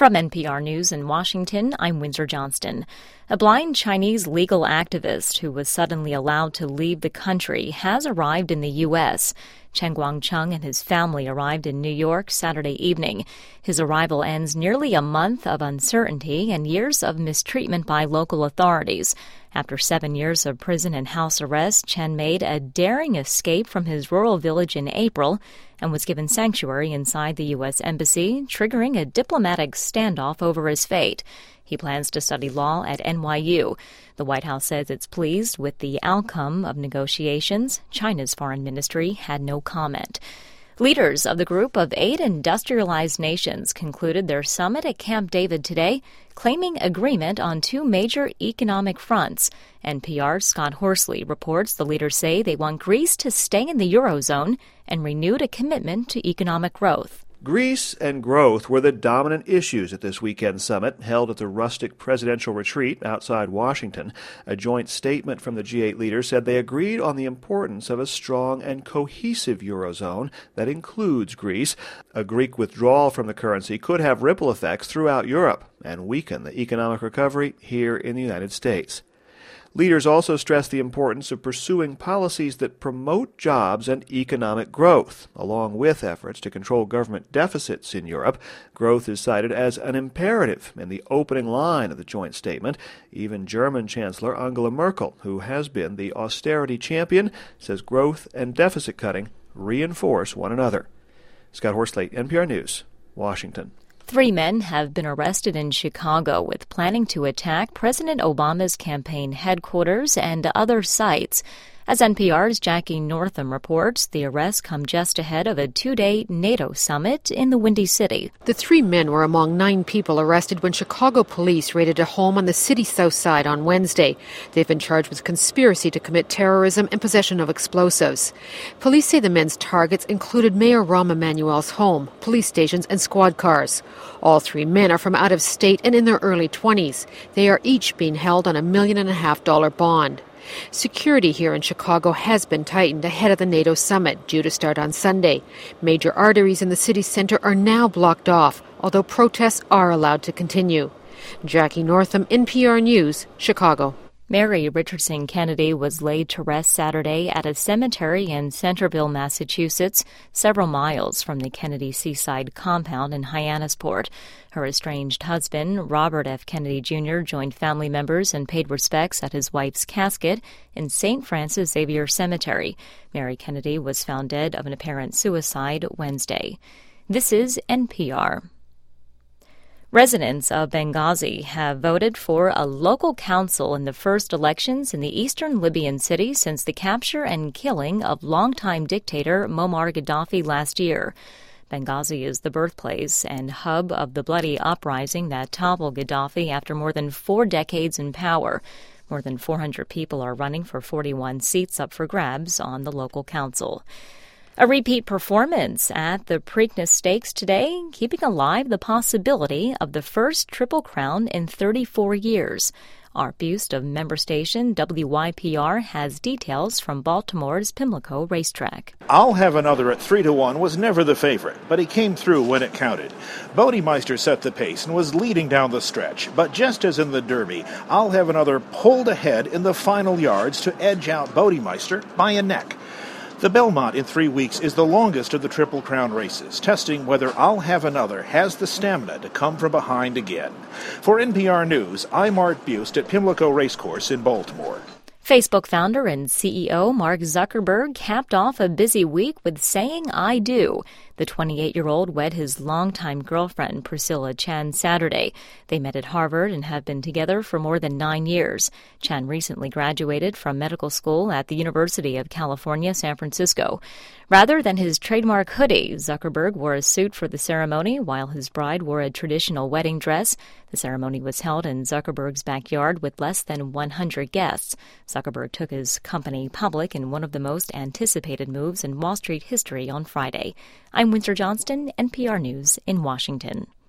From NPR News in Washington, I'm Windsor Johnston. A blind Chinese legal activist who was suddenly allowed to leave the country has arrived in the U.S. Chen Guangcheng and his family arrived in New York Saturday evening. His arrival ends nearly a month of uncertainty and years of mistreatment by local authorities. After 7 years of prison and house arrest, Chen made a daring escape from his rural village in April and was given sanctuary inside the U.S. Embassy, triggering a diplomatic standoff over his fate. He plans to study law at NYU. The White House says it's pleased with the outcome of negotiations. China's foreign ministry had no comment. Leaders of the Group of 8 industrialized nations concluded their summit at Camp David today, claiming agreement on 2 major economic fronts. NPR's Scott Horsley reports the leaders say they want Greece to stay in the Eurozone and renewed a commitment to economic growth. Greece and growth were the dominant issues at this weekend summit, held at the rustic presidential retreat outside Washington. A joint statement from the G8 leaders said they agreed on the importance of a strong and cohesive Eurozone that includes Greece. A Greek withdrawal from the currency could have ripple effects throughout Europe and weaken the economic recovery here in the United States. Leaders also stressed the importance of pursuing policies that promote jobs and economic growth, along with efforts to control government deficits in Europe. Growth is cited as an imperative in the opening line of the joint statement. Even German Chancellor Angela Merkel, who has been the austerity champion, says growth and deficit cutting reinforce one another. Scott Horsley, NPR News, Washington. 3 men have been arrested in Chicago with planning to attack President Obama's campaign headquarters and other sites. As NPR's Jackie Northam reports, the arrests come just ahead of a 2-day NATO summit in the Windy City. The 3 men were among 9 people arrested when Chicago police raided a home on the city's south side on Wednesday. They've been charged with conspiracy to commit terrorism and possession of explosives. Police say the men's targets included Mayor Rahm Emanuel's home, police stations, and squad cars. All 3 men are from out of state and in their early 20s. They are each being held on $1.5 million bond. Security here in Chicago has been tightened ahead of the NATO summit, due to start on Sunday. Major arteries in the city center are now blocked off, although protests are allowed to continue. Jackie Northam, NPR News, Chicago. Mary Richardson Kennedy was laid to rest Saturday at a cemetery in Centerville, Massachusetts, several miles from the Kennedy Seaside compound in Hyannisport. Her estranged husband, Robert F. Kennedy Jr., joined family members and paid respects at his wife's casket in St. Francis Xavier Cemetery. Mary Kennedy was found dead of an apparent suicide Wednesday. This is NPR. Residents of Benghazi have voted for a local council in the first elections in the eastern Libyan city since the capture and killing of longtime dictator Muammar Gaddafi last year. Benghazi is the birthplace and hub of the bloody uprising that toppled Gaddafi after more than 4 decades in power. More than 400 people are running for 41 seats up for grabs on the local council. A repeat performance at the Preakness Stakes today, keeping alive the possibility of the first Triple Crown in 34 years. Art Bust of member station WYPR has details from Baltimore's Pimlico racetrack. I'll Have Another at 3-1 was never the favorite, but he came through when it counted. Bodemeister set the pace and was leading down the stretch, but just as in the Derby, I'll Have Another pulled ahead in the final yards to edge out Bodemeister by a neck. The Belmont in 3 weeks is the longest of the Triple Crown races, testing whether I'll Have Another has the stamina to come from behind again. For NPR News, I'm Art Bust at Pimlico Racecourse in Baltimore. Facebook founder and CEO Mark Zuckerberg capped off a busy week with saying "I do." The 28-year-old wed his longtime girlfriend, Priscilla Chan, Saturday. They met at Harvard and have been together for more than 9 years. Chan recently graduated from medical school at the University of California, San Francisco. Rather than his trademark hoodie, Zuckerberg wore a suit for the ceremony, while his bride wore a traditional wedding dress. The ceremony was held in Zuckerberg's backyard with less than 100 guests. Zuckerberg took his company public in one of the most anticipated moves in Wall Street history on Friday. I'm Windsor Johnston, NPR News in Washington.